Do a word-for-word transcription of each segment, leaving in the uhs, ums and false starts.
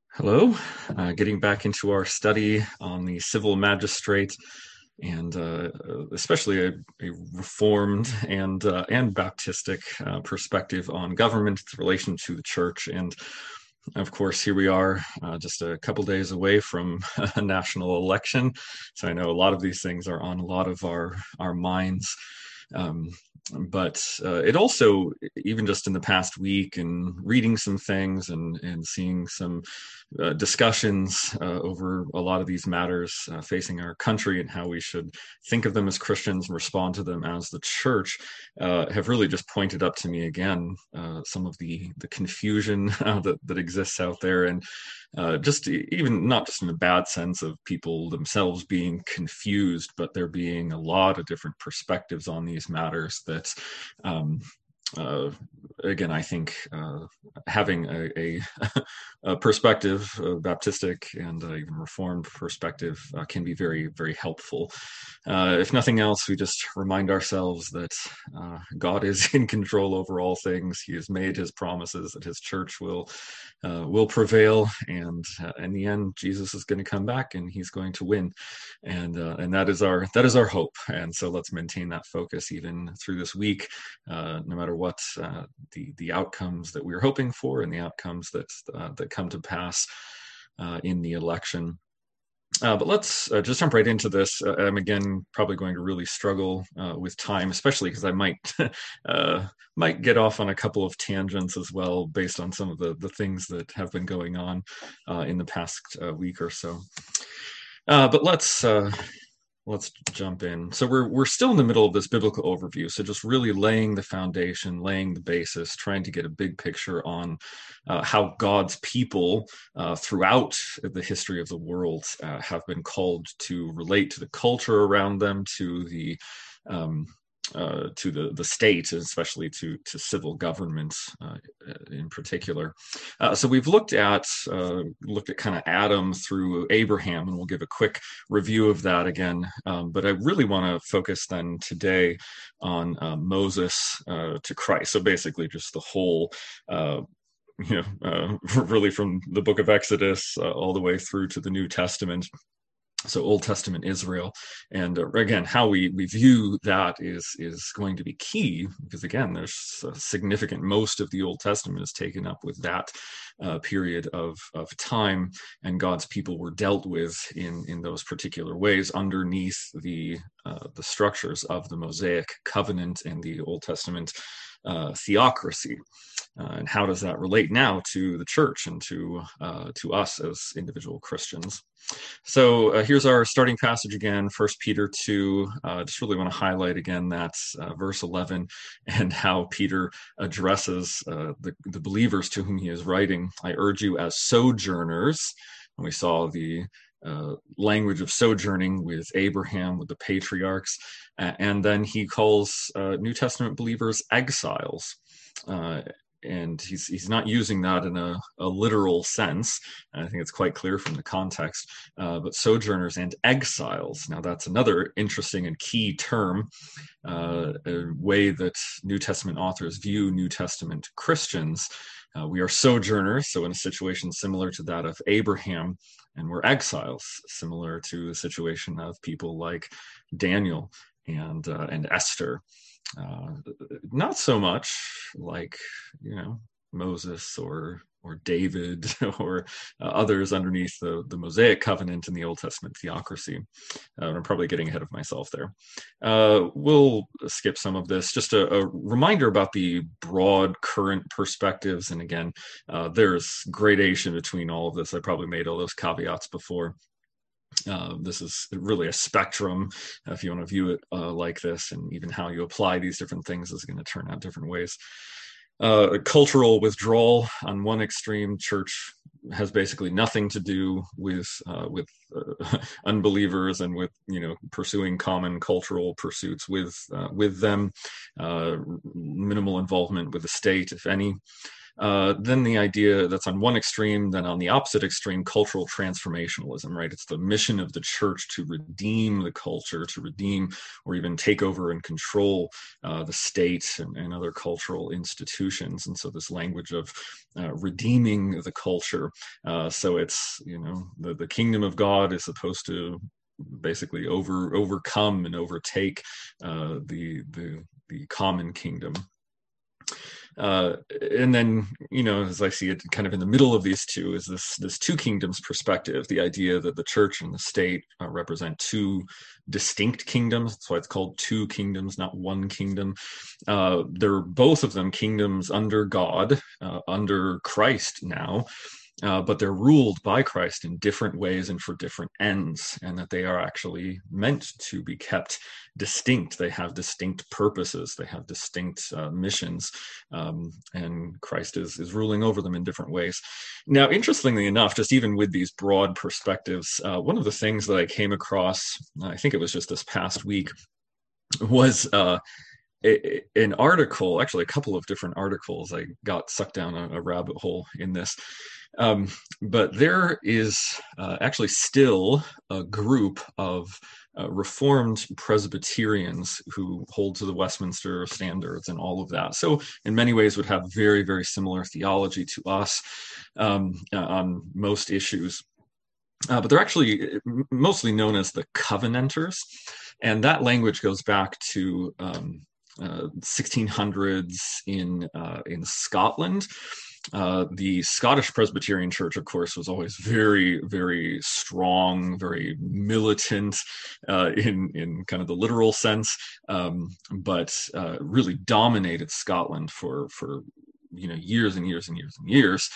Hello, uh, getting back into our study on the civil magistrate and uh, especially a, a reformed and uh, and Baptistic uh, perspective on government, its relation to the church. And of course, here we are uh, just a couple days away from a national election. So I know a lot of these things are on a lot of our, our minds. Um, but uh, it also, even just in the past week and reading some things and, and seeing some uh, discussions uh, over a lot of these matters uh, facing our country and how we should think of them as Christians and respond to them as the church uh, have really just pointed up to me again uh, some of the the confusion uh, that, that exists out there. And uh, just even not just in a bad sense of people themselves being confused, but there being a lot of different perspectives on these matters that, um, uh, again, I think uh, having a, a, a perspective, a Baptistic and uh, even Reformed perspective uh, can be very, very helpful. Uh, if nothing else, we just remind ourselves that uh, God is in control over all things. He has made his promises that his church will uh, will prevail, and uh, in the end, Jesus is going to come back and he's going to win, and uh, and that is our that is our hope. And so let's maintain that focus even through this week, uh, no matter what uh, the the outcomes that we're hoping for and the outcomes that uh, that come to pass uh, in the election. Uh, but let's uh, just jump right into this. Uh, I'm again probably going to really struggle uh, with time, especially because I might uh, might get off on a couple of tangents as well, based on some of the the things that have been going on uh, in the past uh, week or so. Uh, but let's uh, let's jump in. So we're we're still in the middle of this biblical overview. So just really laying the foundation, laying the basis, trying to get a big picture on uh, how God's people uh, throughout the history of the world uh, have been called to relate to the culture around them, to the um, uh, to the the state, especially to to civil government uh, in particular. Uh, so we've looked at uh, looked at kind of Adam through Abraham, and we'll give a quick review of that again. Um, but I really want to focus then today on uh, Moses uh, to Christ. So basically, just the whole. Uh, you know, uh, really from the book of Exodus uh, all the way through to the New Testament. So Old Testament Israel, and uh, again, how we we view that is is going to be key, because again, there's a significant, most of the Old Testament is taken up with that uh, period of of time, and God's people were dealt with in in those particular ways underneath the uh, the structures of the Mosaic covenant and the Old Testament uh, theocracy. Uh, and how does that relate now to the church and to uh, to us as individual Christians? So uh, here's our starting passage again, First Peter two. I uh, just really want to highlight again that uh, verse eleven and how Peter addresses uh, the, the believers to whom he is writing. I urge you as sojourners. And we saw the uh, language of sojourning with Abraham, with the patriarchs. Uh, and then he calls uh, New Testament believers exiles. Uh, and he's he's not using that in a, a literal sense. And I think it's quite clear from the context. Uh, but sojourners and exiles. Now that's another interesting and key term, uh, a way that New Testament authors view New Testament Christians. Uh, we are sojourners, so in a situation similar to that of Abraham, and we're exiles, similar to the situation of people like Daniel and uh, and Esther. Uh, not so much like, you know, Moses or or David or uh, others underneath the, the Mosaic covenant in the Old Testament theocracy. Uh, I'm probably getting ahead of myself there. Uh, we'll skip some of this. Just a, a reminder about the broad current perspectives. And again, uh, there's gradation between all of this. I probably made all those caveats before. Uh, this is really a spectrum, uh, if you want to view it uh, like this, and even how you apply these different things is going to turn out different ways. Uh, cultural withdrawal on one extreme, church has basically nothing to do with uh, with uh, unbelievers and with, you know, pursuing common cultural pursuits with uh, with them. Uh, minimal involvement with the state, if any. Uh, then the idea that's on one extreme, then on the opposite extreme, cultural transformationalism, right? It's the mission of the church to redeem the culture, to redeem or even take over and control uh, the state and, and other cultural institutions. And so this language of uh, redeeming the culture. Uh, so it's, you know, the, the kingdom of God is supposed to basically over overcome and overtake uh, the the the common kingdom. Uh, and then, you know, as I see it, kind of in the middle of these two is this this two kingdoms perspective, the idea that the church and the state uh, represent two distinct kingdoms. That's why it's called two kingdoms, not one kingdom. Uh, they're both of them kingdoms under God, uh, under Christ now. Uh, but they're ruled by Christ in different ways and for different ends, and that they are actually meant to be kept distinct. They have distinct purposes. They have distinct uh, missions, um, and Christ is, is ruling over them in different ways. Now, interestingly enough, just even with these broad perspectives, uh, one of the things that I came across, I think it was just this past week, was uh, a, an article, actually a couple of different articles. I got sucked down a, a rabbit hole in this. Um, but there is uh, actually still a group of uh, Reformed Presbyterians who hold to the Westminster Standards and all of that. So in many ways would have very, very similar theology to us um, uh, on most issues. Uh, but they're actually mostly known as the Covenanters. And that language goes back to um, uh, sixteen hundreds in uh, in Scotland. Uh, the Scottish Presbyterian Church, of course, was always very, very strong, very militant uh, in in kind of the literal sense, um, but uh, really dominated Scotland for for you know years and years and years and years.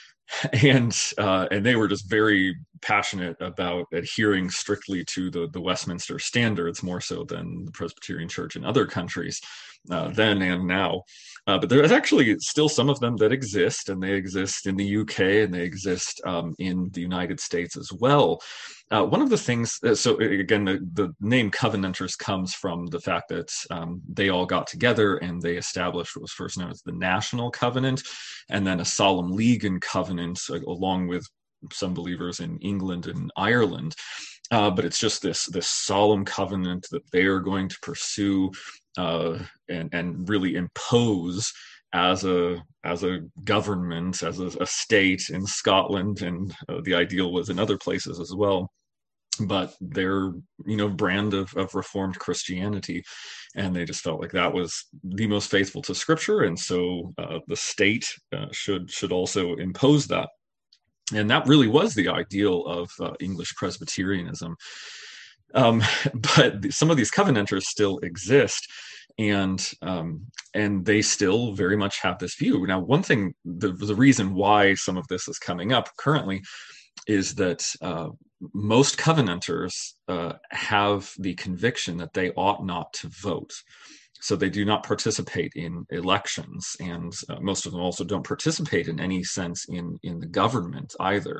And uh, and they were just very passionate about adhering strictly to the, the Westminster Standards, more so than the Presbyterian Church in other countries uh, then and now. Uh, but there's actually still some of them that exist, and they exist in the U K, and they exist um, in the United States as well. Uh, one of the things, uh, so again, the, the name Covenanters comes from the fact that um, they all got together and they established what was first known as the National Covenant, and then a Solemn League and Covenant, uh, along with some believers in England and Ireland. Uh, but it's just this this solemn covenant that they are going to pursue uh, and and really impose as a as a government, as a, a state in Scotland, and uh, the ideal was in other places as well. But their you know brand of, of Reformed Christianity, and they just felt like that was the most faithful to Scripture, and so uh, the state uh, should should also impose that. And that really was the ideal of uh, English Presbyterianism. Um, but the, some of these Covenanters still exist, and um, and they still very much have this view. Now, one thing, the, the reason why some of this is coming up currently is that uh, most Covenanters uh, have the conviction that they ought not to vote. So they do not participate in elections, and uh, most of them also don't participate in any sense in, in the government either.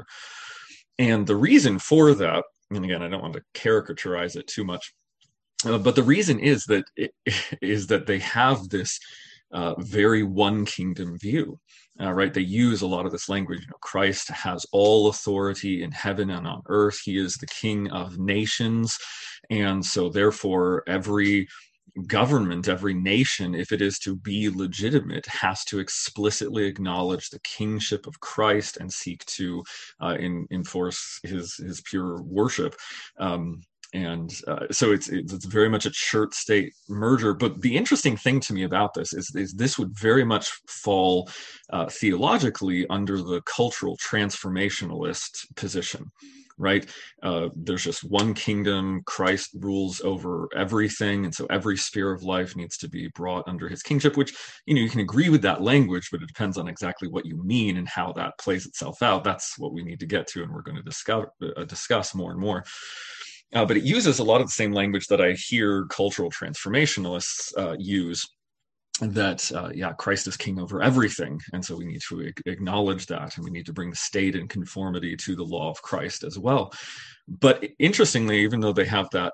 And the reason for that, and again, I don't want to caricaturize it too much, uh, but the reason is that it, is that they have this uh, very one kingdom view. Uh, right? They use a lot of this language. You know, Christ has all authority in heaven and on earth. He is the King of nations, and so therefore every government, every nation, if it is to be legitimate, has to explicitly acknowledge the kingship of Christ and seek to uh, in, enforce his his pure worship. Um, and uh, so it's it's very much a church-state merger. But the interesting thing to me about this is, is this would very much fall uh, theologically under the cultural transformationalist position. Right? Uh, there's just one kingdom. Christ rules over everything. And so every sphere of life needs to be brought under his kingship, which, you know, you can agree with that language, but it depends on exactly what you mean and how that plays itself out. That's what we need to get to, and we're going to discuss, uh, discuss more and more. Uh, but it uses a lot of the same language that I hear cultural transformationalists uh, use. That, uh, yeah, Christ is king over everything. And so we need to ag- acknowledge that, and we need to bring the state in conformity to the law of Christ as well. But interestingly, even though they have that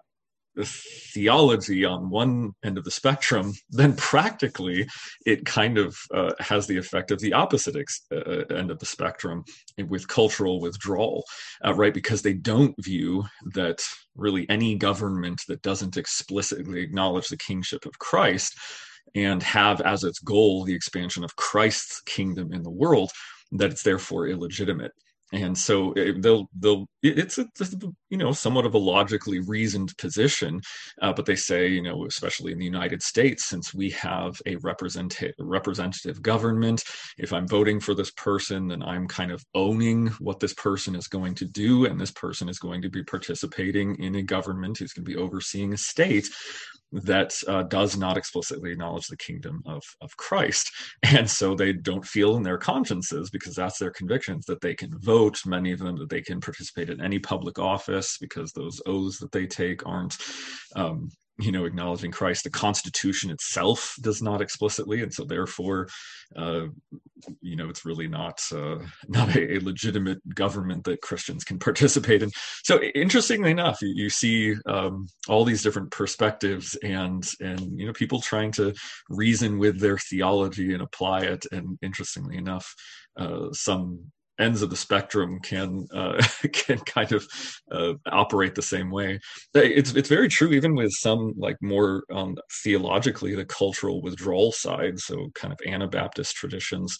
theology on one end of the spectrum, then practically it kind of uh, has the effect of the opposite ex- uh, end of the spectrum with cultural withdrawal, uh, right? Because they don't view that really any government that doesn't explicitly acknowledge the kingship of Christ and have as its goal the expansion of Christ's kingdom in the world, that it's therefore illegitimate. And so it, they'll they'll it's a, you know somewhat of a logically reasoned position, uh, but they say, you know especially in the United States, since we have a representative representative government, if I'm voting for this person, then I'm kind of owning what this person is going to do, and this person is going to be participating in a government who's going to be overseeing a state that uh, does not explicitly acknowledge the kingdom of, of Christ. And so they don't feel in their consciences, because that's their convictions, that they can vote, many of them, that they can participate in any public office, because those oaths that they take aren't, um, you know, acknowledging Christ. The Constitution itself does not explicitly, and so therefore, uh, you know, it's really not uh, not a, a legitimate government that Christians can participate in. So, interestingly enough, you, you see um, all these different perspectives, and and you know, people trying to reason with their theology and apply it. And interestingly enough, uh, some ends of the spectrum can uh, can kind of uh, operate the same way. It's it's very true even with some, like, more um, theologically the cultural withdrawal side, so kind of Anabaptist traditions,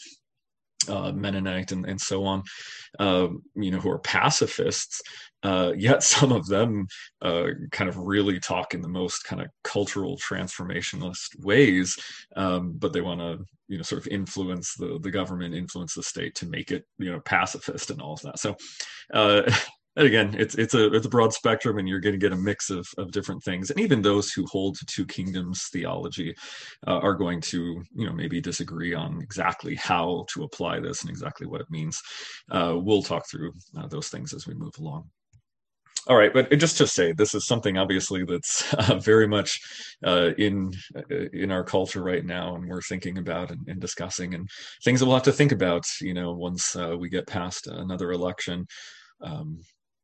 uh, Mennonite, and, and so on, uh, you know, who are pacifists. Uh, yet some of them uh, kind of really talk in the most kind of cultural transformationalist ways, um, but they want to, you know, sort of influence the the government, influence the state to make it, you know, pacifist and all of that. So, uh, and again, it's it's a it's a broad spectrum, and you're going to get a mix of of different things. And even those who hold to two kingdoms theology uh, are going to, you know, maybe disagree on exactly how to apply this and exactly what it means. Uh, we'll talk through uh, those things as we move along. All right, but just to say, this is something obviously that's uh, very much uh, in in our culture right now, and we're thinking about and, and discussing, and things that we'll have to think about, you know, once uh, we get past another election. Um,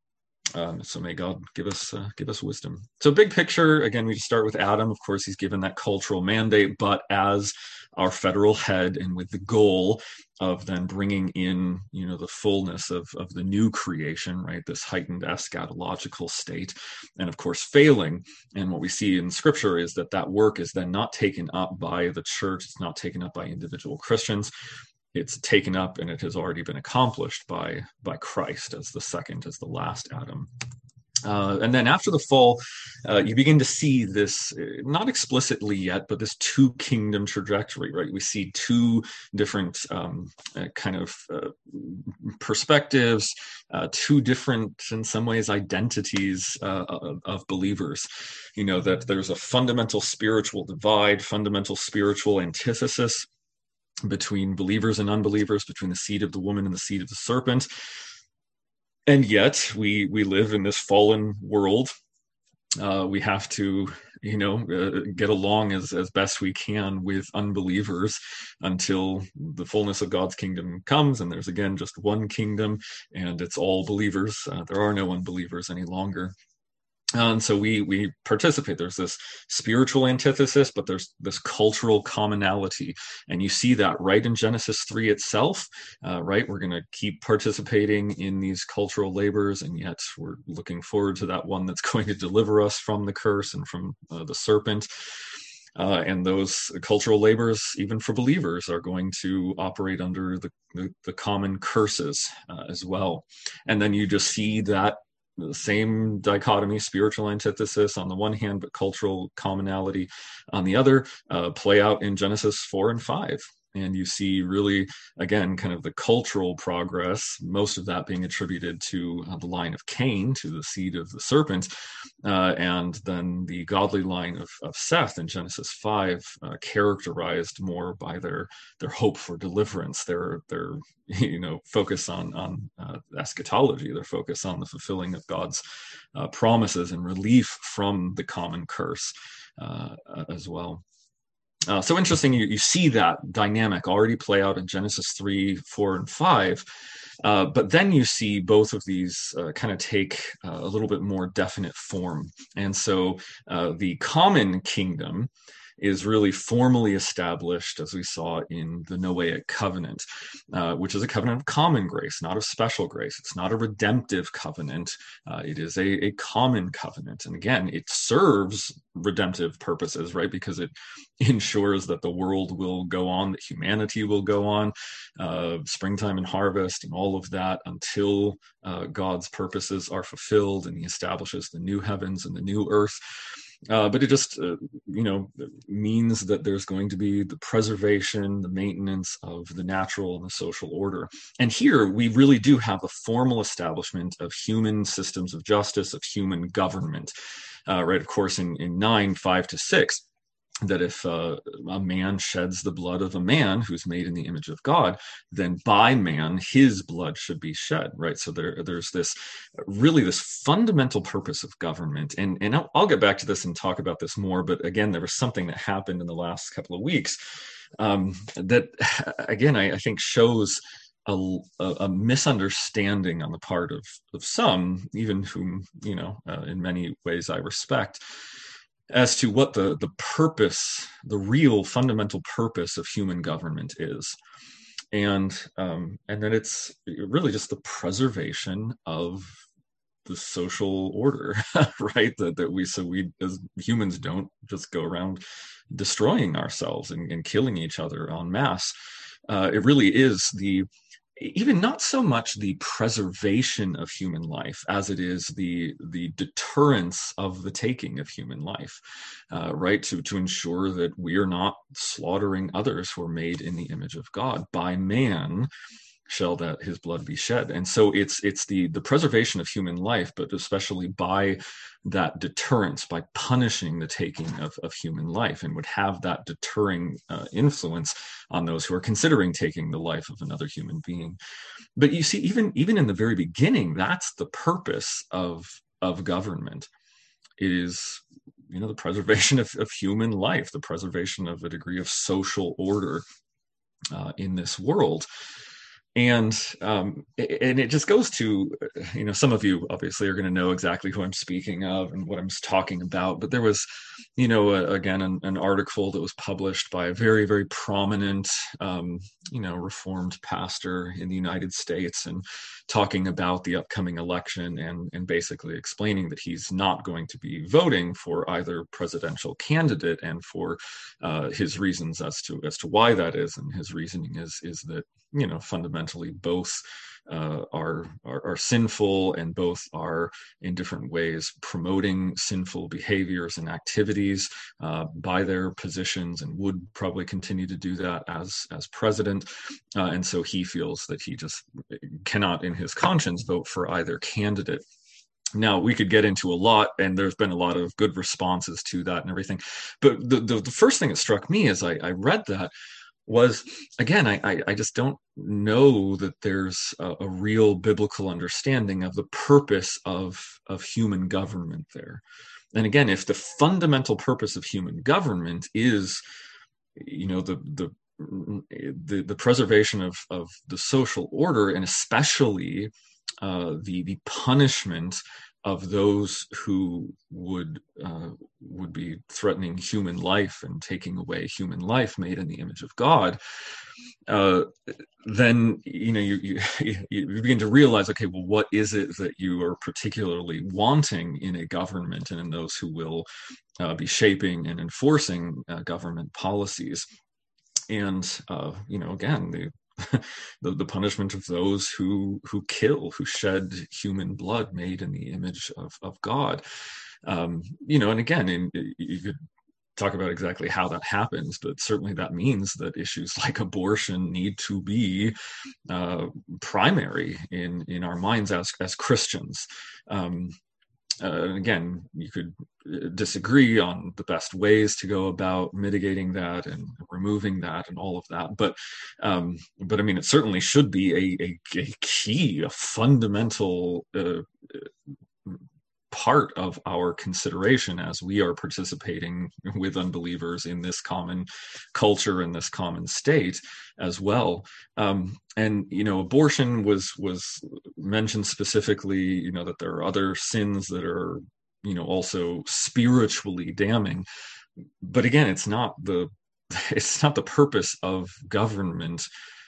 um, so may God give us uh, give us wisdom. So big picture, again, we just start with Adam. Of course, he's given that cultural mandate, but as our federal head, and with the goal of then bringing in, you know, the fullness of, of the new creation, right? This heightened eschatological state, and of course failing. And what we see in Scripture is that that work is then not taken up by the church. It's not taken up by individual Christians. It's taken up, and it has already been accomplished by by Christ as the second, as the last Adam. Uh, and then after the fall, uh, you begin to see this, not explicitly yet, but this two kingdom trajectory, right? We see two different um, uh, kind of uh, perspectives, uh, two different, in some ways, identities uh, of, of believers. You know, that there's a fundamental spiritual divide, fundamental spiritual antithesis between believers and unbelievers, between the seed of the woman and the seed of the serpent. And yet we we live in this fallen world. Uh, we have to, you know, uh, get along as, as best we can with unbelievers until the fullness of God's kingdom comes. And there's, again, just one kingdom, and it's all believers. Uh, there are no unbelievers any longer. And so we we participate. There's this spiritual antithesis, but there's this cultural commonality. And you see that right in Genesis three itself, uh, right? We're going to keep participating in these cultural labors, and yet we're looking forward to that one that's going to deliver us from the curse and from uh, the serpent. Uh, and those cultural labors, even for believers, are going to operate under the, the, the common curses uh, as well. And then you just see that the same dichotomy, spiritual antithesis on the one hand, but cultural commonality on the other, uh, play out in Genesis four and five. And you see really, again, kind of the cultural progress, most of that being attributed to uh, the line of Cain, to the seed of the serpent, uh, and then the godly line of, of Seth in Genesis five, uh, characterized more by their their hope for deliverance, their their you know focus on on uh, eschatology, their focus on the fulfilling of God's uh, promises and relief from the common curse uh, as well. Uh, so interesting, you, you see that dynamic already play out in Genesis three, four, and five. Uh, but then you see both of these uh, kind of take uh, a little bit more definite form. And so uh, the common kingdom is really formally established, as we saw in the Noahic covenant, uh, which is a covenant of common grace, not of special grace. It's not a redemptive covenant. Uh, it is a, a common covenant. And again, it serves redemptive purposes, right? Because it ensures that the world will go on, that humanity will go on, uh, springtime and harvest and all of that until uh, God's purposes are fulfilled, and he establishes the new heavens and the new earth. Uh, but it just, uh, you know, means that there's going to be the preservation, the maintenance of the natural and the social order. And here we really do have a formal establishment of human systems of justice, of human government, uh, right? Of course, in, in nine, five to six, that if uh, a man sheds the blood of a man who's made in the image of God, then by man his blood should be shed, right? So there, there's this really this fundamental purpose of government, and and I'll, I'll get back to this and talk about this more. But again, there was something that happened in the last couple of weeks um, that, again, I, I think shows a, a misunderstanding on the part of of some, even whom you know uh, in many ways I respect, as to what the, the purpose, the real fundamental purpose of human government is. And um, and then it's really just the preservation of the social order, right? That, that we, so we as humans don't just go around destroying ourselves and, and killing each other en masse. Uh, it really is the, even not so much the preservation of human life as it is the the deterrence of the taking of human life, uh, right? To to ensure that we are not slaughtering others who are made in the image of God. By man shall that his blood be shed. And so it's it's the the preservation of human life, but especially by that deterrence, by punishing the taking of, of human life, and would have that deterring uh, influence on those who are considering taking the life of another human being. But you see, even even in the very beginning, that's the purpose of of government. It is, you know, the preservation of, of human life, the preservation of a degree of social order uh, in this world. And um, and it just goes to, you know, some of you obviously are going to know exactly who I'm speaking of and what I'm talking about. But there was, you know, a, again, an, an article that was published by a very, very prominent, um, you know, Reformed pastor in the United States, and talking about the upcoming election, and, and basically explaining that he's not going to be voting for either presidential candidate, and for uh, his reasons as to as to why that is. And his reasoning is is that, you know, fundamentally both uh, are, are are sinful, and both are in different ways promoting sinful behaviors and activities uh, by their positions, and would probably continue to do that as as president. Uh, and so he feels that he just cannot, in his conscience, vote for either candidate. Now, we could get into a lot, and there's been a lot of good responses to that and everything. But the, the, the first thing that struck me as I, I read that was, again, I, I, I just don't know that there's a, a real biblical understanding of the purpose of, of human government there. And again, if the fundamental purpose of human government is, you know, the the the, the preservation of, of the social order, and especially uh, the the punishment of those who would uh, would be threatening human life and taking away human life made in the image of God, uh, then you know you, you you begin to realize, okay, well, what is it that you are particularly wanting in a government and in those who will uh, be shaping and enforcing uh, government policies? And uh, you know, again, the the, the punishment of those who who kill, who shed human blood made in the image of, of God. Um, you know, and again, in, you could talk about exactly how that happens, but certainly that means that issues like abortion need to be uh, primary in, in our minds as, as Christians. Um, Uh, again, you could disagree on the best ways to go about mitigating that and removing that and all of that, but um, but I mean, it certainly should be a, a, a key, a fundamental uh, part of our consideration as we are participating with unbelievers in this common culture, in this common state as well. Um, and, you know, abortion was was mentioned specifically, you know, that there are other sins that are, you know, also spiritually damning. But again, it's not the it's not the purpose of government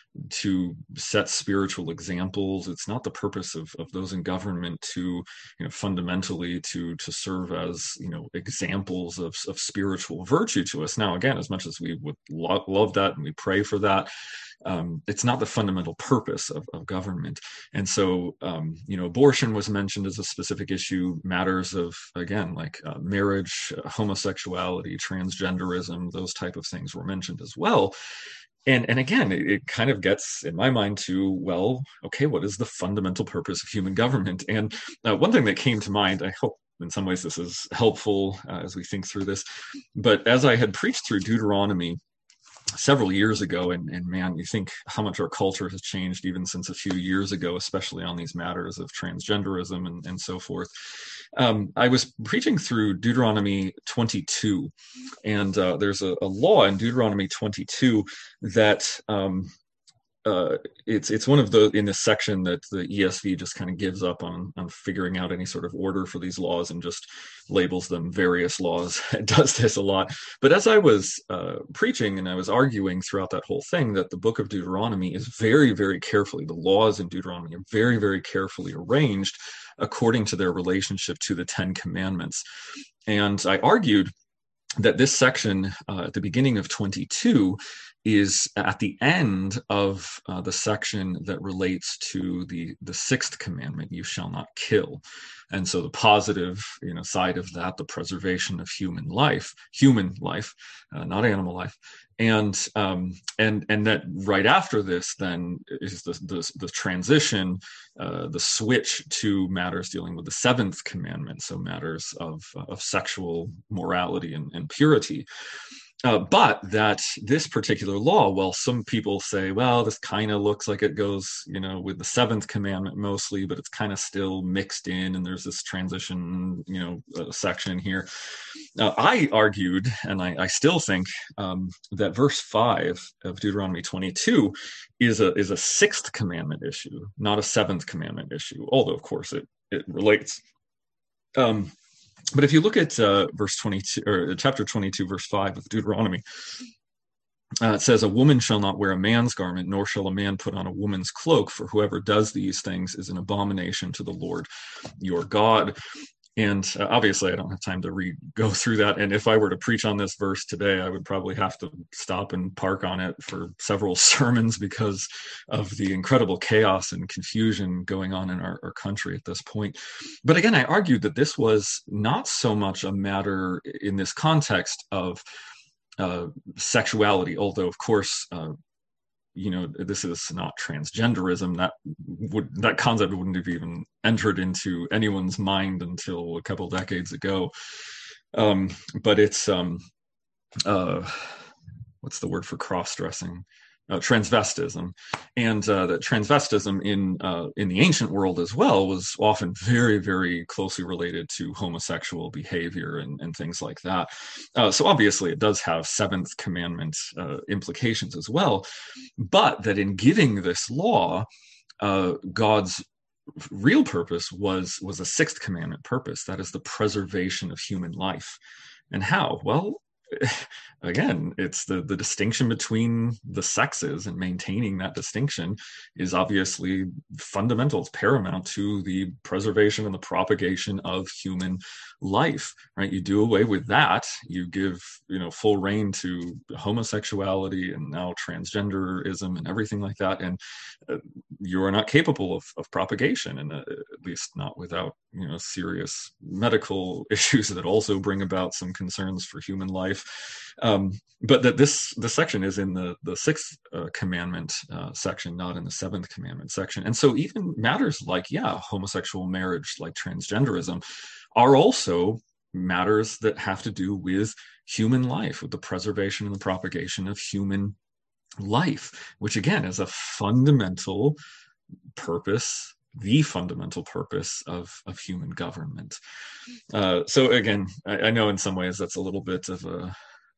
to set spiritual examples. It's not the purpose of, of those in government to, you know, fundamentally to to serve as, you know, examples of, of spiritual virtue to us. Now, again, as much as we would lo- love that and we pray for that, um, it's not the fundamental purpose of, of government. And so, um, you know, abortion was mentioned as a specific issue. Matters of, again, like uh, marriage, uh, homosexuality, transgenderism, those type of things were mentioned as well. And and again, it, it kind of gets, in my mind, to, well, okay, what is the fundamental purpose of human government? And uh, one thing that came to mind, I hope in some ways this is helpful uh, as we think through this, but as I had preached through Deuteronomy several years ago, and, and man, you think how much our culture has changed even since a few years ago, especially on these matters of transgenderism and, and so forth. Um, I was preaching through Deuteronomy twenty-two, and uh, there's a, a law in Deuteronomy twenty-two that um, uh, it's it's one of the in this section that the E S V just kind of gives up on on figuring out any sort of order for these laws and just labels them various laws. It does this a lot. But as I was uh, preaching and I was arguing throughout that whole thing, that the book of Deuteronomy is very, very carefully, the laws in Deuteronomy are very, very carefully arranged according to their relationship to the Ten Commandments. And I argued that this section uh, at the beginning of twenty-two is at the end of uh, the section that relates to the the sixth commandment, you shall not kill. And so the positive, you know, side of that, the preservation of human life, human life, uh, not animal life. And um, and and that right after this then is the the, the transition, uh, the switch to matters dealing with the seventh commandment, so matters of of sexual morality and, and purity. Uh, but that this particular law, well, some people say, well, this kind of looks like it goes, you know, with the seventh commandment mostly, but it's kind of still mixed in, and there's this transition, you know, uh, section here. Uh, I argued, and I, I still think um, that verse five of Deuteronomy twenty-two is a is a sixth commandment issue, not a seventh commandment issue. Although, of course, it it relates. Um, But if you look at uh, verse twenty-two, or chapter twenty-two, verse five of Deuteronomy, uh, it says, "A woman shall not wear a man's garment, nor shall a man put on a woman's cloak, for whoever does these things is an abomination to the Lord your God." And uh, obviously, I don't have time to re go through that. And if I were to preach on this verse today, I would probably have to stop and park on it for several sermons because of the incredible chaos and confusion going on in our, our country at this point. But again, I argued that this was not so much a matter in this context of uh, sexuality, although, of course, uh, you know, this is not transgenderism. That would that concept wouldn't have even entered into anyone's mind until a couple decades ago. Um, but it's um, uh, what's the word for cross-dressing? Uh, transvestism, and uh, that transvestism in uh, in the ancient world as well was often very, very closely related to homosexual behavior and, and things like that. Uh, so obviously, it does have seventh commandment uh, implications as well, but that in giving this law, uh, God's real purpose was was a sixth commandment purpose. That is the preservation of human life. And how? Well, again, it's the, the distinction between the sexes, and maintaining that distinction is obviously fundamental. It's paramount to the preservation and the propagation of human life, right? You do away with that, you give, you know, full reign to homosexuality and now transgenderism and everything like that, and uh, you are not capable of, of propagation, and uh, at least not without, you know, serious medical issues that also bring about some concerns for human life. Um, but that this the section is in the the sixth uh, commandment uh, section, not in the seventh commandment section. And so even matters like, yeah, homosexual marriage, like transgenderism, are also matters that have to do with human life, with the preservation and the propagation of human life, which again is a fundamental purpose the fundamental purpose of, of human government. Uh, so again, I, I know in some ways that's a little bit of a,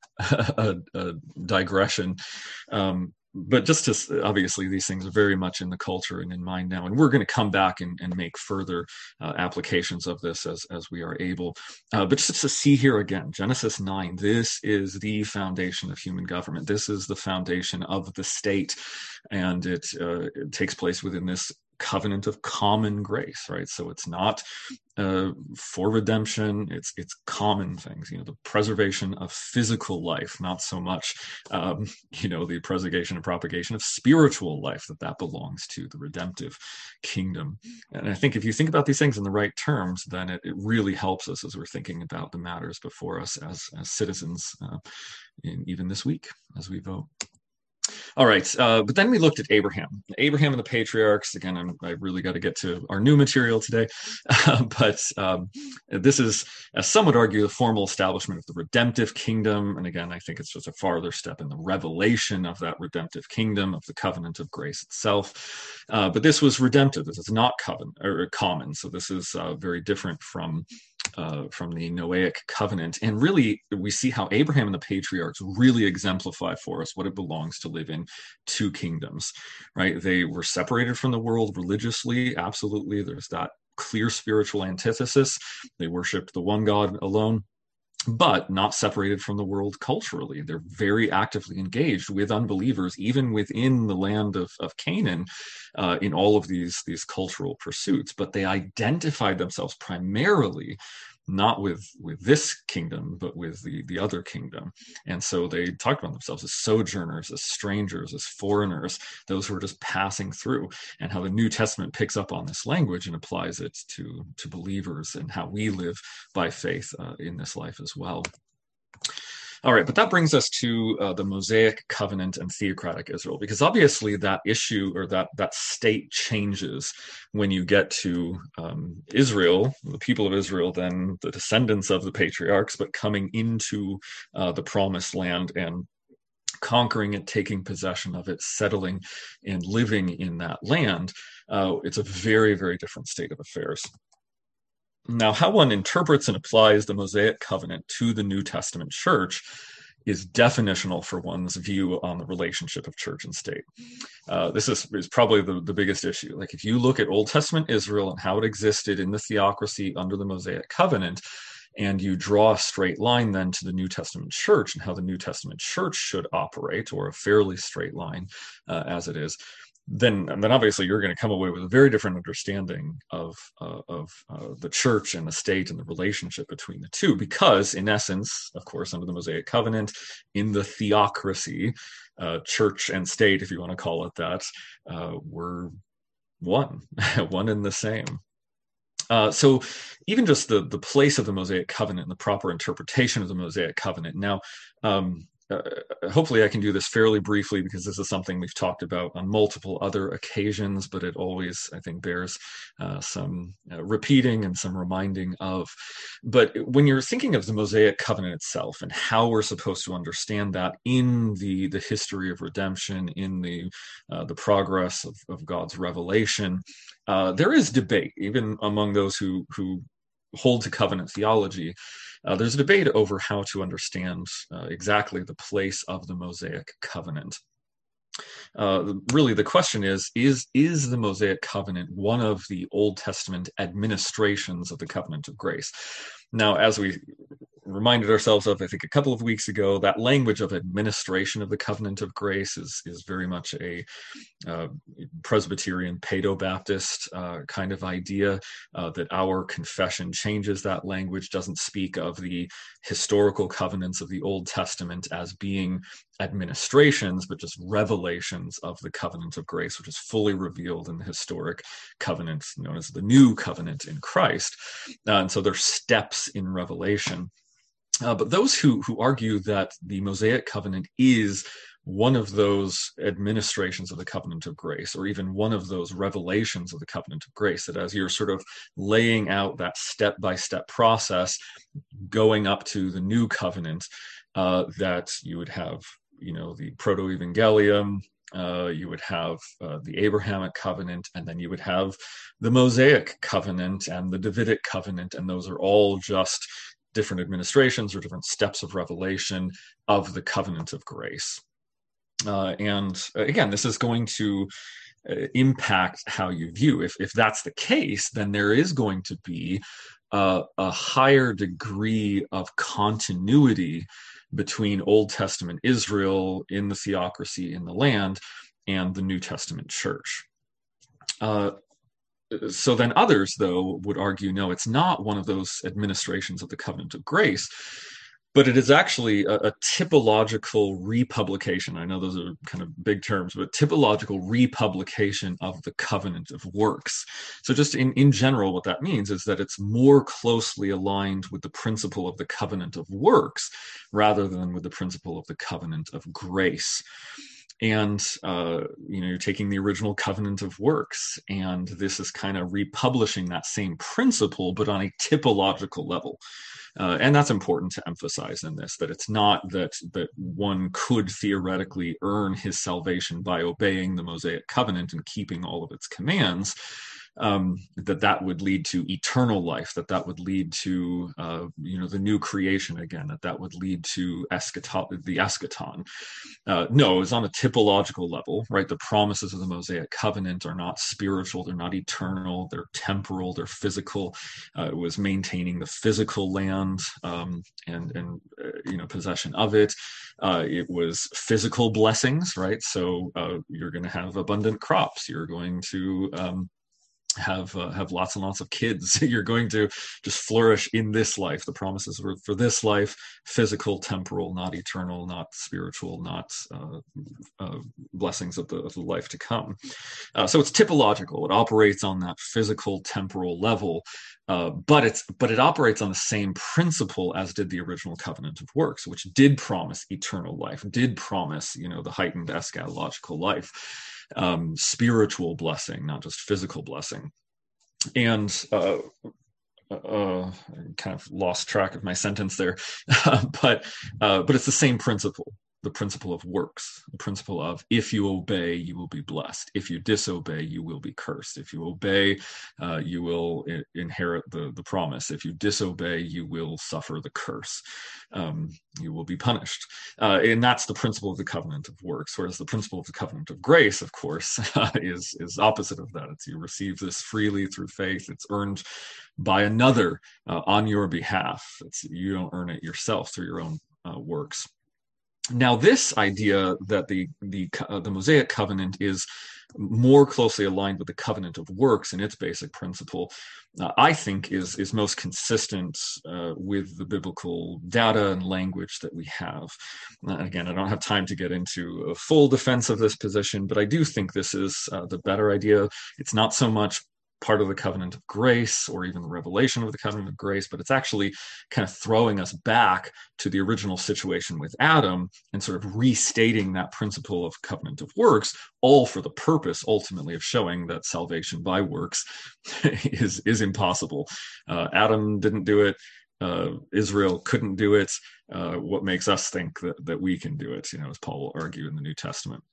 a, a digression. Um, but just to, obviously these things are very much in the culture and in mind now, and we're going to come back and, and make further uh, applications of this as, as we are able. Uh, but just to see here again, Genesis nine, this is the foundation of human government. This is the foundation of the state, and it, uh, it takes place within this covenant of common grace, right? So it's not uh, for redemption, it's it's common things, you know, the preservation of physical life, not so much, um, you know, the preservation and propagation of spiritual life, that that belongs to the redemptive kingdom. And I think if you think about these things in the right terms, then it, it really helps us as we're thinking about the matters before us as, as citizens, uh, in, even this week as we vote. All right, uh, but then we looked at Abraham. Abraham and the patriarchs. Again, I'm, I really got to get to our new material today, uh, but um, this is, as some would argue, the formal establishment of the redemptive kingdom. And again, I think it's just a farther step in the revelation of that redemptive kingdom, of the covenant of grace itself. Uh, but this was redemptive. This is not covenant or common. So this is uh, very different from Uh, from the Noahic covenant. And really, we see how Abraham and the patriarchs really exemplify for us what it belongs to live in two kingdoms, right? They were separated from the world religiously, absolutely. There's that clear spiritual antithesis. They worshiped the one God alone, but not separated from the world culturally. They're very actively engaged with unbelievers, even within the land of, of Canaan, uh, in all of these, these cultural pursuits. But they identified themselves primarily not with, with this kingdom, but with the, the other kingdom. And so they talked about themselves as sojourners, as strangers, as foreigners, those who are just passing through, and how the New Testament picks up on this language and applies it to, to believers and how we live by faith uh, in this life as well. All right, but that brings us to uh, the Mosaic covenant and theocratic Israel, because obviously that issue or that that state changes when you get to um, Israel, the people of Israel, then the descendants of the patriarchs, but coming into uh, the promised land and conquering it, taking possession of it, settling and living in that land. Uh, it's a very, very different state of affairs. Now, how one interprets and applies the Mosaic covenant to the New Testament church is definitional for one's view on the relationship of church and state. Uh, this is, is probably the, the biggest issue. Like, if you look at Old Testament Israel and how it existed in the theocracy under the Mosaic covenant, and you draw a straight line then to the New Testament church and how the New Testament church should operate, or a fairly straight line uh, as it is, then then obviously you're going to come away with a very different understanding of uh, of uh, the church and the state and the relationship between the two, because in essence, of course, under the Mosaic covenant, in the theocracy, uh, church and state, if you want to call it that, uh, were one, one and the same. Uh, so even just the the place of the Mosaic covenant and the proper interpretation of the Mosaic covenant. Now, um, Uh, hopefully I can do this fairly briefly, because this is something we've talked about on multiple other occasions, but it always, I think, bears uh, some uh, repeating and some reminding of. But when you're thinking of the Mosaic covenant itself and how we're supposed to understand that in the, the history of redemption, in the, uh, the progress of, of God's revelation, uh, there is debate, even among those who, who hold to covenant theology. Uh, there's a debate over how to understand uh, exactly the place of the Mosaic covenant. Uh, really, the question is, is, is the Mosaic covenant one of the Old Testament administrations of the covenant of grace? Now, as we reminded ourselves of, I think, a couple of weeks ago, that language of administration of the covenant of grace is, is very much a uh, Presbyterian, Paedo-Baptist uh, kind of idea, uh, that our confession changes that language, doesn't speak of the historical covenants of the Old Testament as being administrations, but just revelations of the covenant of grace, which is fully revealed in the historic covenant known as the New Covenant in Christ. Uh, and so there's steps in revelation. Uh, but those who, who argue that the Mosaic covenant is one of those administrations of the covenant of grace, or even one of those revelations of the covenant of grace, that as you're sort of laying out that step-by-step process going up to the new covenant, uh, that you would have, you know, the proto-evangelium, Uh, you would have uh, the Abrahamic covenant, and then you would have the Mosaic covenant and the Davidic covenant, and those are all just different administrations or different steps of revelation of the covenant of grace. Uh, and again, this is going to uh, impact how you view. If, if that's the case, then there is going to be uh, a higher degree of continuity between Old Testament Israel in the theocracy in the land and the New Testament church. Uh, so then others, though, would argue, no, it's not one of those administrations of the covenant of grace, but it is actually a, a typological republication. I know those are kind of big terms, but typological republication of the covenant of works. So just in, in general, what that means is that it's more closely aligned with the principle of the covenant of works rather than with the principle of the covenant of grace. And, uh, you know, you're taking the original covenant of works, and this is kind of republishing that same principle, but on a typological level. Uh, and that's important to emphasize in this, that it's not that that one could theoretically earn his salvation by obeying the Mosaic covenant and keeping all of its commands, um, that that would lead to eternal life, that that would lead to, uh, you know, the new creation again, that that would lead to eschaton, the eschaton. Uh, no, it's on a typological level, right? The promises of the Mosaic covenant are not spiritual, they're not eternal, they're temporal, they're physical. Uh, it was maintaining the physical land um, and, and uh, you know, possession of it. Uh, it was physical blessings, right? So uh, you're going to have abundant crops. You're going to um, have uh, have lots and lots of kids. You're going to just flourish in this life. The promises were for this life, physical, temporal, not eternal, not spiritual, not uh, uh, blessings of the, of the life to come. Uh, so it's typological. It operates on that physical, temporal level, uh, but it's but it operates on the same principle as did the original covenant of works, which did promise eternal life, did promise, you know, the heightened eschatological life. Um, spiritual blessing, not just physical blessing. And uh, uh, I kind of lost track of my sentence there, but uh, but it's the same principle. The principle of works, the principle of if you obey, you will be blessed. If you disobey, you will be cursed. If you obey, uh, you will I- inherit the, the promise. If you disobey, you will suffer the curse. Um, you will be punished. Uh, and that's the principle of the covenant of works. Whereas the principle of the covenant of grace, of course, uh, is, is opposite of that. It's you receive this freely through faith. It's earned by another uh, on your behalf. It's, you don't earn it yourself through your own uh, works. Now, this idea that the the uh, the Mosaic covenant is more closely aligned with the covenant of works in its basic principle, uh, I think is is most consistent uh, with the biblical data and language that we have. Uh, again, I don't have time to get into a full defense of this position, but I do think this is uh, the better idea. It's not so much part of the covenant of grace or even the revelation of the covenant of grace, but it's actually kind of throwing us back to the original situation with Adam and sort of restating that principle of covenant of works, all for the purpose ultimately of showing that salvation by works is, is impossible. Uh, Adam didn't do it. Uh, Israel couldn't do it. Uh, what makes us think that, that we can do it, you know, as Paul will argue in the New Testament.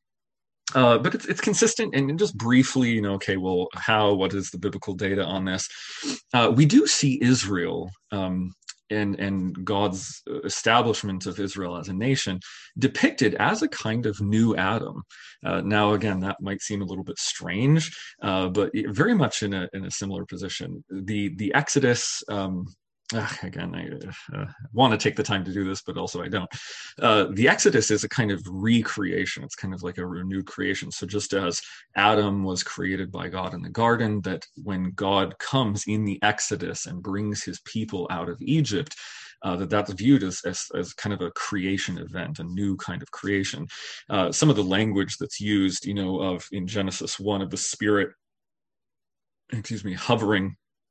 Uh, but it's, it's consistent. And just briefly, you know, okay, well, how, what is the biblical data on this? Uh, we do see Israel um, and, and God's establishment of Israel as a nation depicted as a kind of new Adam. Uh, now, again, that might seem a little bit strange, uh, but very much in a, in a similar position. The, the Exodus, um, Uh, again, I uh, want to take the time to do this, but also I don't. Uh, the Exodus is a kind of recreation. It's kind of like a renewed creation. So just as Adam was created by God in the garden, that when God comes in the Exodus and brings his people out of Egypt, uh, that that's viewed as, as, as kind of a creation event, a new kind of creation. Uh, some of the language that's used, you know, of in Genesis one of the Spirit, excuse me, hovering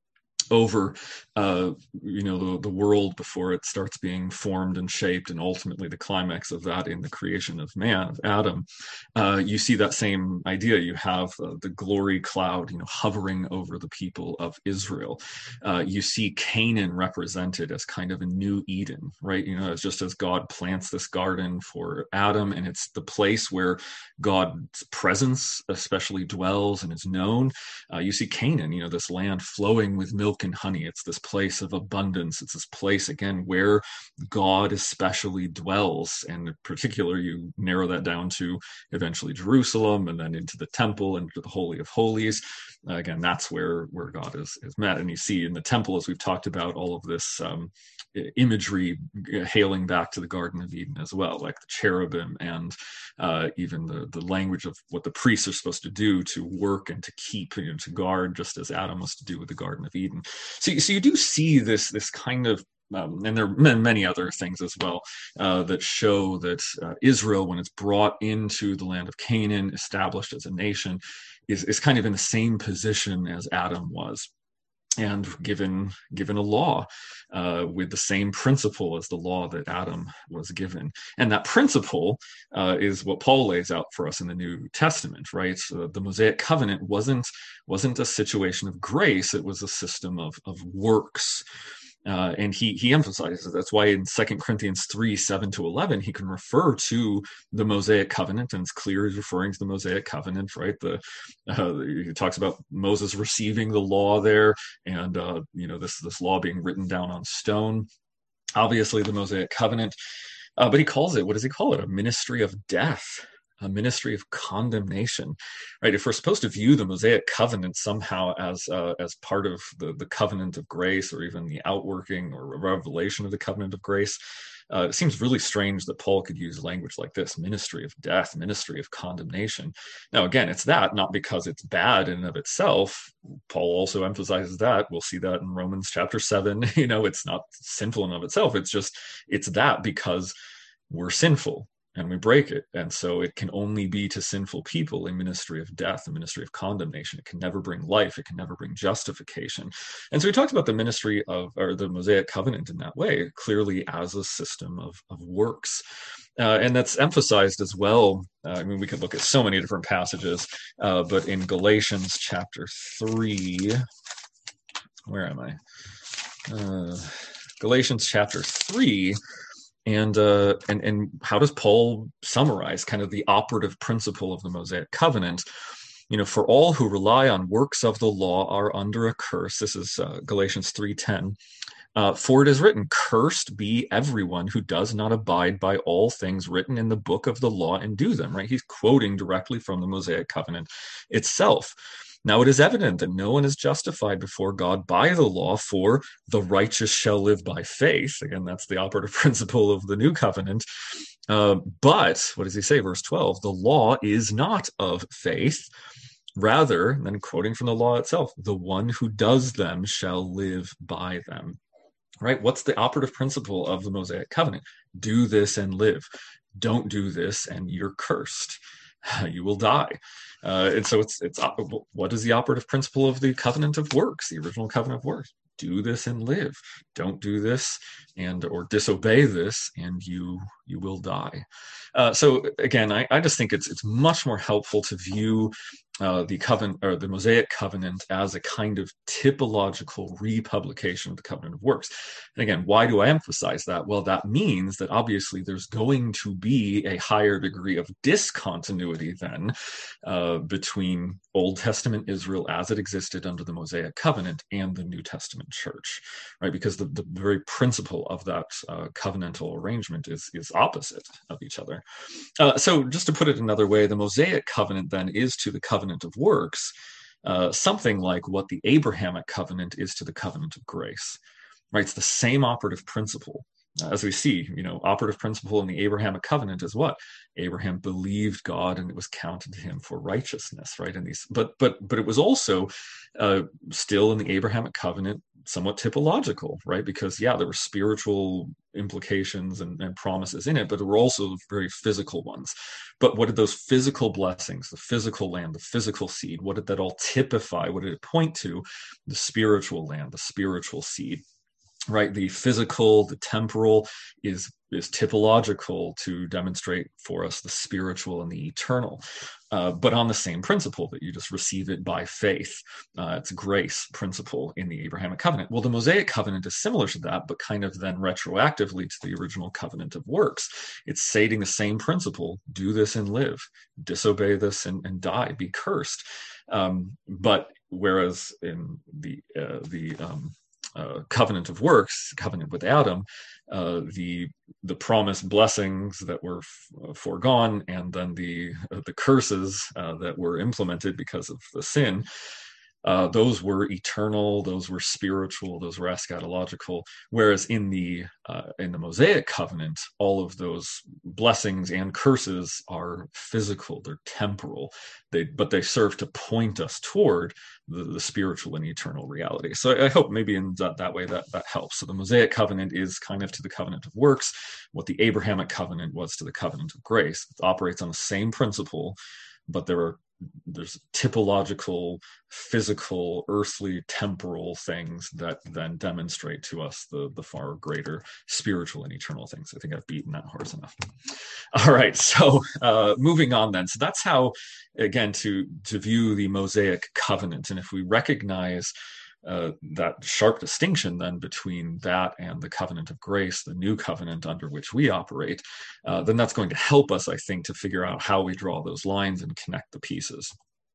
over uh, you know the, the world before it starts being formed and shaped, and ultimately the climax of that in the creation of man, of Adam. Uh, you see that same idea. You have uh, the glory cloud, you know, hovering over the people of Israel. Uh, you see Canaan represented as kind of a new Eden, right? You know, it's just as God plants this garden for Adam, and it's the place where God's presence especially dwells and is known. Uh, you see Canaan, you know, this land flowing with milk and honey. It's this place of abundance. It's this place, again, where God especially dwells. And in particular, you narrow that down to eventually Jerusalem, and then into the temple and into the Holy of Holies. Uh, again, that's where, where God is, is met. And you see in the temple, as we've talked about, all of this um, imagery hailing back to the Garden of Eden as well, like the cherubim, and uh, even the, the language of what the priests are supposed to do to work and to keep, you know, to guard, just as Adam was to do with the Garden of Eden. So, so you do see this, this kind of Um, and there are many other things as well uh, that show that uh, Israel, when it's brought into the land of Canaan, established as a nation, is, is kind of in the same position as Adam was, and given given a law uh, with the same principle as the law that Adam was given. And that principle uh, is what Paul lays out for us in the New Testament, right? So the Mosaic covenant wasn't wasn't a situation of grace; it was a system of of works. Uh, and he he emphasizes that's why in Second Corinthians three, seven to eleven, he can refer to the Mosaic covenant, and it's clear he's referring to the Mosaic covenant, right? The uh, he talks about Moses receiving the law there, and uh, you know this this law being written down on stone. Obviously, the Mosaic covenant, uh, but he calls it, what does he call it? A ministry of death. A ministry of condemnation, right? If we're supposed to view the Mosaic covenant somehow as uh, as part of the, the covenant of grace, or even the outworking or revelation of the covenant of grace, uh, it seems really strange that Paul could use language like this: ministry of death, ministry of condemnation. Now, again, it's that, not because it's bad in and of itself. Paul also emphasizes that. We'll see that in Romans chapter seven. You know, it's not sinful in and of itself. It's just, it's that because we're sinful and we break it. And so it can only be to sinful people a ministry of death, a ministry of condemnation. It can never bring life. It can never bring justification. And so he talks about the ministry of, or the Mosaic covenant in that way, clearly as a system of, of works. Uh, and that's emphasized as well. Uh, I mean, we could look at so many different passages, uh, but in Galatians chapter three, where am I? Uh, Galatians chapter three, And, uh, and and how does Paul summarize kind of the operative principle of the Mosaic covenant? You know, for all who rely on works of the law are under a curse. This is uh, Galatians three ten. Uh, for it is written, cursed be everyone who does not abide by all things written in the book of the law and do them, right? He's quoting directly from the Mosaic covenant itself. Now it is evident that no one is justified before God by the law, for the righteous shall live by faith. Again, that's the operative principle of the new covenant. Uh, but, what does he say, verse twelve? The law is not of faith. Rather, and then quoting from the law itself, the one who does them shall live by them. Right? What's the operative principle of the Mosaic covenant? Do this and live. Don't do this and you're cursed. You will die. Uh, and so it's it's what is the operative principle of the covenant of works, the original covenant of works? Do this and live. Don't do this and or disobey this, and you you will die. Uh, so again, I, I just think it's it's much more helpful to view uh, the covenant or the Mosaic covenant as a kind of typological republication of the covenant of works. And again, why do I emphasize that? Well, that means that obviously there's going to be a higher degree of discontinuity then uh, between Old Testament Israel as it existed under the Mosaic covenant and the New Testament church, right? Because the, the very principle of that uh, covenantal arrangement is, is opposite of each other. Uh, so just to put it another way, the Mosaic covenant then is to the covenant of works uh, something like what the Abrahamic covenant is to the covenant of grace, right? It's the same operative principle. As we see, you know, operative principle in the Abrahamic covenant is what? Abraham believed God and it was counted to him for righteousness, right? And these, but but but it was also uh, still in the Abrahamic covenant somewhat typological, right? Because, yeah, there were spiritual implications and, and promises in it, but there were also very physical ones. But what did those physical blessings, the physical land, the physical seed, what did that all typify? What did it point to? The spiritual land, the spiritual seed, right? The physical, the temporal is is typological to demonstrate for us the spiritual and the eternal, uh, but on the same principle that you just receive it by faith. Uh, it's grace principle in the Abrahamic covenant. Well, the Mosaic covenant is similar to that, but kind of then retroactively to the original covenant of works. It's stating the same principle: do this and live, disobey this and, and die, be cursed. Um, but whereas in the uh, the um, Uh, covenant of works, covenant with Adam, uh, the the promised blessings that were f- foregone, and then the uh, the curses uh, that were implemented because of the sin. Uh, those were eternal, those were spiritual, those were eschatological. Whereas in the uh, in the Mosaic covenant, all of those blessings and curses are physical, they're temporal, they but they serve to point us toward the, the spiritual and eternal reality. So I, I hope maybe in that, that way that that helps. So the Mosaic covenant is kind of to the covenant of works what the Abrahamic covenant was to the covenant of grace. It operates on the same principle, but there are there's typological, physical, earthly, temporal things that then demonstrate to us the, the far greater spiritual and eternal things. I think I've beaten that horse enough. All right, so uh, moving on then. So that's how, again, to, to view the Mosaic covenant. And if we recognize Uh, that sharp distinction then between that and the covenant of grace, the new covenant under which we operate, uh, then that's going to help us, I think, to figure out how we draw those lines and connect the pieces.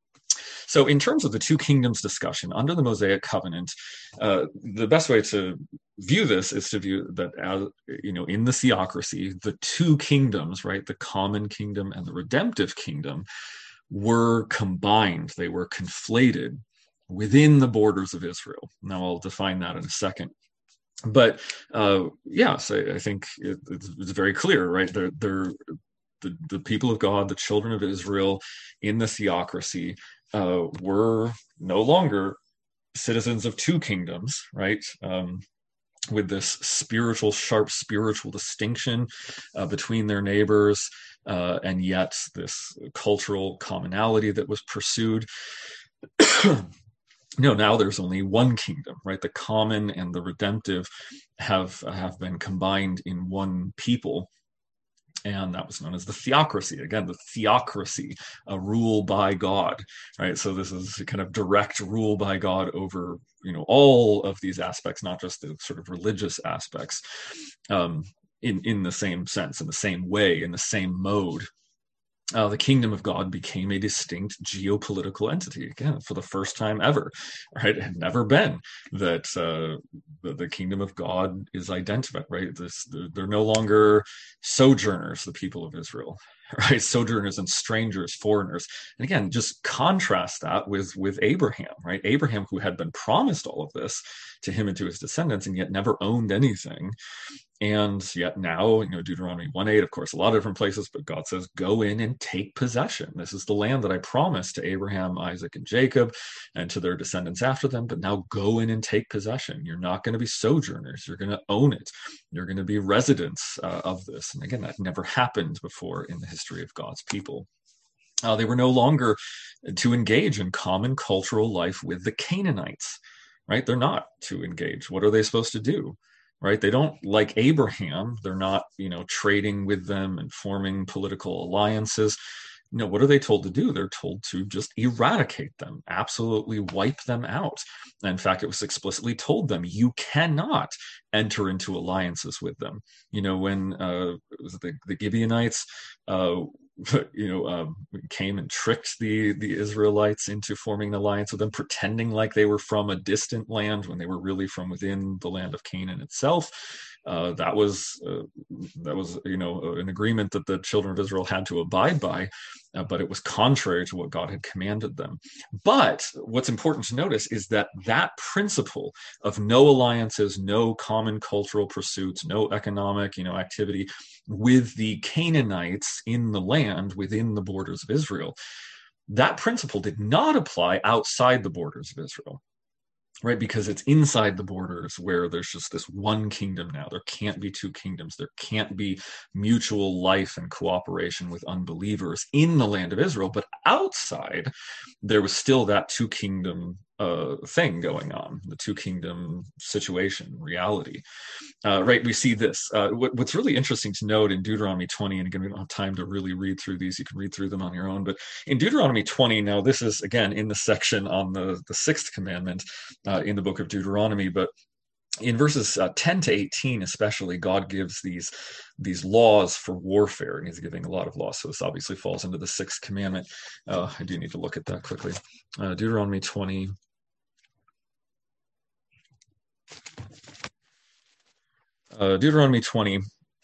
So in terms of the two kingdoms discussion under the Mosaic covenant, uh, the best way to view this is to view that as, you know, in the theocracy, the two kingdoms, right, the common kingdom and the redemptive kingdom, were combined, they were conflated within the borders of Israel. Now I'll define that in a second. But uh, yes, I, I think it, it's, it's very clear, right? They're, they're the, the people of God, the children of Israel in the theocracy uh, were no longer citizens of two kingdoms, right? Um, with this spiritual, sharp spiritual distinction uh, between their neighbors, uh, and yet this cultural commonality that was pursued. No, now there's only one kingdom, right? The common and the redemptive have have been combined in one people, and that was known as the theocracy. Again, the theocracy, a rule by God, right? So this is kind of direct rule by God over, you know, all of these aspects, not just the sort of religious aspects, um, in in the same sense, in the same way, in the same mode. Uh, the kingdom of God became a distinct geopolitical entity, again, for the first time ever, right? It had never been that uh, the, the kingdom of God is identified, right? This, they're, they're no longer sojourners, the people of Israel, right? Sojourners and strangers, foreigners. And again, just contrast that with, with Abraham, right? Abraham, who had been promised all of this to him and to his descendants, and yet never owned anything. And yet now, you know, Deuteronomy one eight, of course, a lot of different places, but God says, go in and take possession. This is the land that I promised to Abraham, Isaac, and Jacob, and to their descendants after them. But now go in and take possession. You're not going to be sojourners. You're going to own it. You're going to be residents uh, of this. And again, that never happened before in the history of God's people. Uh, they were no longer to engage in common cultural life with the Canaanites, right? They're not to engage. What are they supposed to do? Right? They don't, like Abraham, they're not, you know, trading with them and forming political alliances. You know, what are they told to do? They're told to just eradicate them, absolutely wipe them out. And in fact, it was explicitly told them, you cannot enter into alliances with them. You know, when uh, it was the, the Gibeonites, uh, you know, um, came and tricked the, the Israelites into forming an alliance with them, pretending like they were from a distant land when they were really from within the land of Canaan itself. Uh, that was, uh, that was, you know, an agreement that the children of Israel had to abide by, uh, but it was contrary to what God had commanded them. But what's important to notice is that that principle of no alliances, no common cultural pursuits, no economic, you know, activity with the Canaanites in the land within the borders of Israel, that principle did not apply outside the borders of Israel. right? Because it's inside the borders where there's just this one kingdom now. There can't be two kingdoms. There can't be mutual life and cooperation with unbelievers in the land of Israel. But outside, there was still that two kingdom uh, thing going on, the two kingdom situation, reality. Uh, right, we see this. Uh, what, what's really interesting to note in Deuteronomy twenty, and again, we don't have time to really read through these. You can read through them on your own. But in Deuteronomy twenty, now this is, again, in the section on the, the sixth commandment uh, in the book of Deuteronomy. But in verses uh, ten to eighteen, especially, God gives these, these laws for warfare, and he's giving a lot of laws. So this obviously falls into the sixth commandment. Uh, I do need to look at that quickly. Uh, Deuteronomy twenty. Uh, Deuteronomy twenty,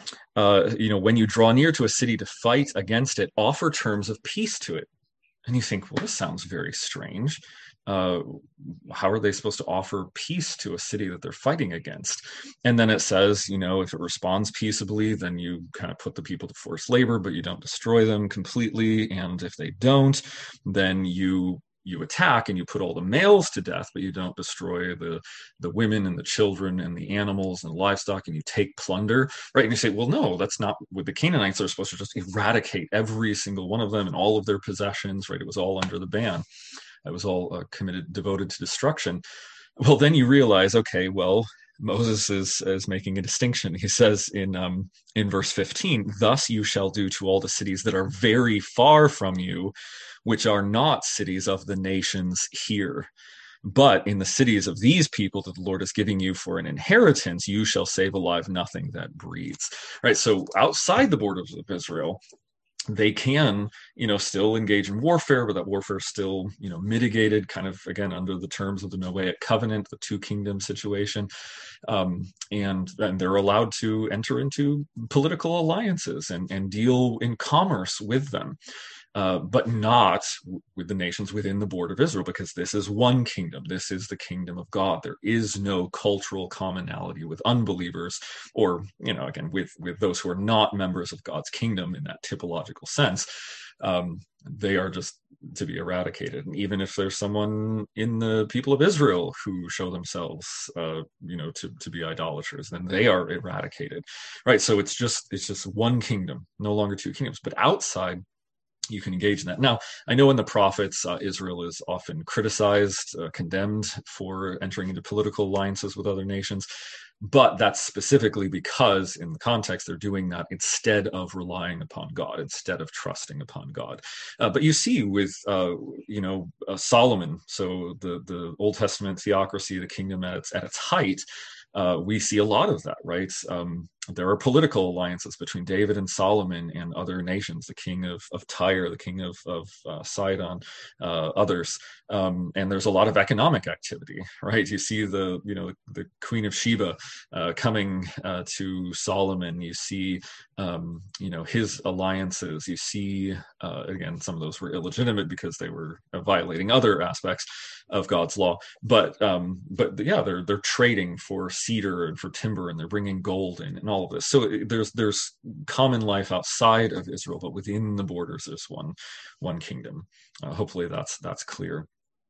uh, you know, when you draw near to a city to fight against it, offer terms of peace to it. And you think, well, this sounds very strange. Uh, how are they supposed to offer peace to a city that they're fighting against? And then it says, you know, if it responds peaceably, then you kind of put the people to forced labor, but you don't destroy them completely. And if they don't, then you you attack and you put all the males to death, but you don't destroy the the women and the children and the animals and the livestock, and you take plunder, right? And you say, well, no, that's not what the Canaanites are supposed to just eradicate every single one of them and all of their possessions, right? It was all under the ban. It was all uh, committed, devoted to destruction. Well, then you realize, okay, well, Moses is, is making a distinction. He says in um, in verse fifteen, thus you shall do to all the cities that are very far from you, which are not cities of the nations here. But in the cities of these people that the Lord is giving you for an inheritance, you shall save alive nothing that breathes. Right? So outside the borders of Israel, they can, you know, still engage in warfare, but that warfare is still, you know, mitigated kind of, again, under the terms of the Noahic covenant, the two kingdom situation. Um, and, and they're allowed to enter into political alliances and, and deal in commerce with them. Uh, but not with the nations within the border of Israel, because this is one kingdom. This is the kingdom of God. There is no cultural commonality with unbelievers, or, you know, again, with, with those who are not members of God's kingdom in that typological sense. Um, they are just to be eradicated. And even if there's someone in the people of Israel who show themselves, uh, you know, to, to be idolaters, then they are eradicated, right? So it's just, it's just one kingdom, no longer two kingdoms. But outside, you can engage in that. Now, I know in the prophets, uh, Israel is often criticized, uh, condemned for entering into political alliances with other nations, but that's specifically because in the context, they're doing that instead of relying upon God, instead of trusting upon God. Uh, but you see with, uh, you know, uh, Solomon, so the, the Old Testament theocracy, the kingdom at its, at its height, uh, we see a lot of that, right? Um, there are political alliances between David and Solomon and other nations, the king of, of Tyre, the king of, of uh, Sidon, uh, others. Um, and there's a lot of economic activity, right? You see the, you know, the Queen of Sheba uh, coming uh, to Solomon. You see, um, you know, his alliances. You see, uh, again, some of those were illegitimate because they were violating other aspects of God's law. But, um, but yeah, they're they're trading for cedar and for timber, and they're bringing gold in and all of this. So there's there's common life outside of Israel, but within the borders, there's one one kingdom. Uh, hopefully, that's that's clear.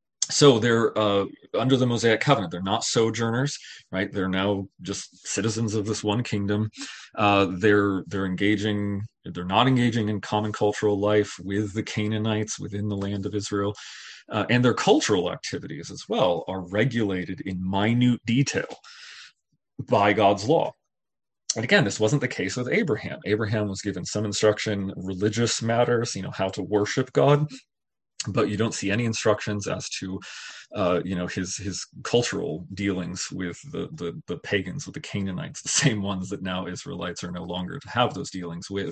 So they're uh, under the Mosaic covenant. They're not sojourners, right? They're now just citizens of this one kingdom. Uh, they're they're engaging. They're not engaging in common cultural life with the Canaanites within the land of Israel. Uh, and their cultural activities as well are regulated in minute detail by God's law. And again, this wasn't the case with Abraham. Abraham was given some instruction, religious matters, you know, how to worship God, but you don't see any instructions as to, uh, you know, his his cultural dealings with the, the the pagans, with the Canaanites, the same ones that now Israelites are no longer to have those dealings with.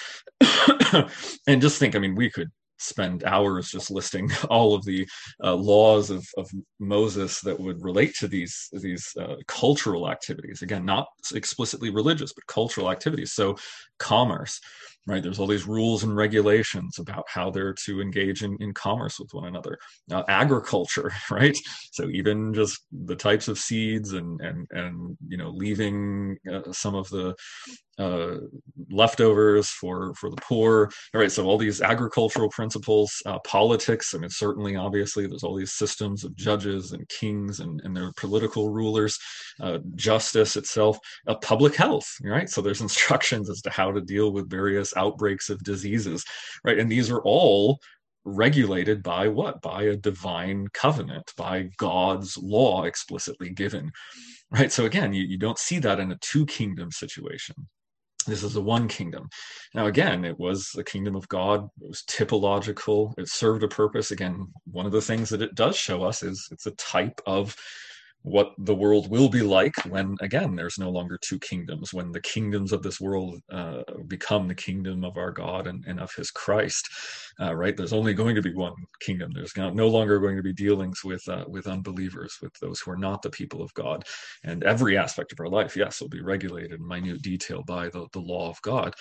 And just think, I mean, we could spend hours just listing all of the uh, laws of, of Moses that would relate to these these uh, cultural activities. Again, not explicitly religious, but cultural activities. So commerce, right? There's all these rules and regulations about how they're to engage in, in commerce with one another. Uh, agriculture, right? So even just the types of seeds and and and you know leaving uh, some of the uh, leftovers for for the poor. All right, so all these agricultural principles, uh, politics. I mean, certainly, obviously, there's all these systems of judges and kings and, and their political rulers, uh, justice itself, uh, public health. Right, so there's instructions as to how to deal with various outbreaks of diseases. Right, and these are all regulated by what? By a divine covenant, by God's law explicitly given. Right, so again, you, you don't see that in a two kingdom situation. This is the one kingdom. Now, again, it was the kingdom of God. It was typological. It served a purpose. Again, one of the things that it does show us is it's a type of what the world will be like when, again, there's no longer two kingdoms, when the kingdoms of this world uh, become the kingdom of our God and, and of his Christ, uh, right? There's only going to be one kingdom. There's no longer going to be dealings with uh, with unbelievers, with those who are not the people of God. And every aspect of our life, yes, will be regulated in minute detail by the, the law of God.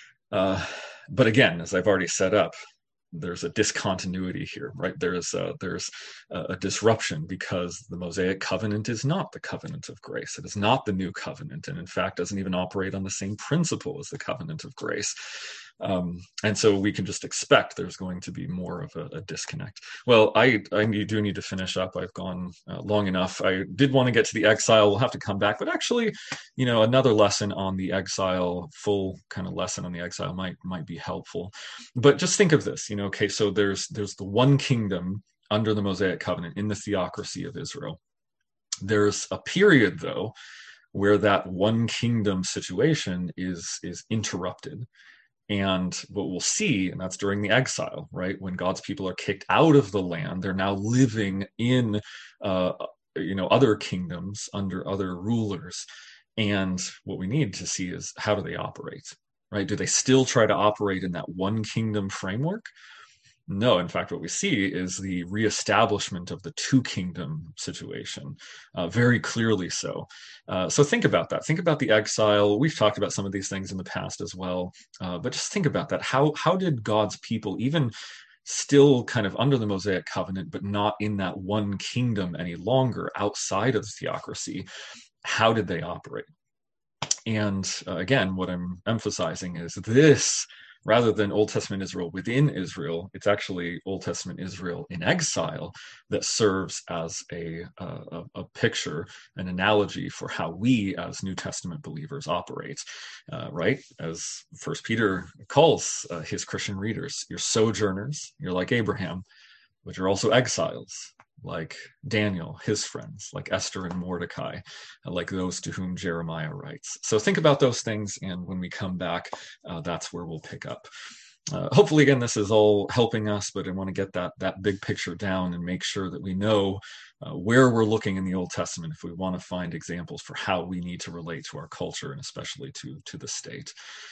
Uh, but again, as I've already set up, there's a discontinuity here, right? There's a, there's a, a disruption because the Mosaic covenant is not the covenant of grace. It is not the new covenant, and in fact doesn't even operate on the same principle as the covenant of grace. Um, and so we can just expect there's going to be more of a, a disconnect. Well, I, I do need to finish up. I've gone uh, long enough. I did want to get to the exile. We'll have to come back, but actually, you know, another lesson on the exile, full kind of lesson on the exile might might be helpful. But just think of this, you know, okay, so there's there's the one kingdom under the Mosaic covenant in the theocracy of Israel. There's a period, though, where that one kingdom situation is is interrupted. And what we'll see, and that's during the exile, right? When God's people are kicked out of the land, they're now living in, uh, you know, other kingdoms under other rulers. And what we need to see is how do they operate, right? Do they still try to operate in that one kingdom framework? No, in fact, what we see is the reestablishment of the two kingdom situation, uh, very clearly so. Uh, so think about that. Think about the exile. We've talked about some of these things in the past as well, uh, but just think about that. How how did God's people, even still kind of under the Mosaic covenant, but not in that one kingdom any longer, outside of the theocracy, how did they operate? And uh, again, what I'm emphasizing is this. Rather than Old Testament Israel within Israel, it's actually Old Testament Israel in exile that serves as a, a, a picture, an analogy for how we as New Testament believers operate, uh, right? As First Peter calls uh, his Christian readers, you're sojourners, you're like Abraham, but you're also exiles, like Daniel, his friends, like Esther and Mordecai, like those to whom Jeremiah writes. So think about those things, and when we come back, uh, that's where we'll pick up. Uh, hopefully, again, this is all helping us, but I want to get that that big picture down and make sure that we know uh, where we're looking in the Old Testament if we want to find examples for how we need to relate to our culture and especially to, to the state.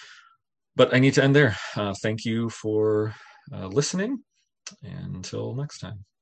But I need to end there. Uh, thank you for uh, listening, and until next time.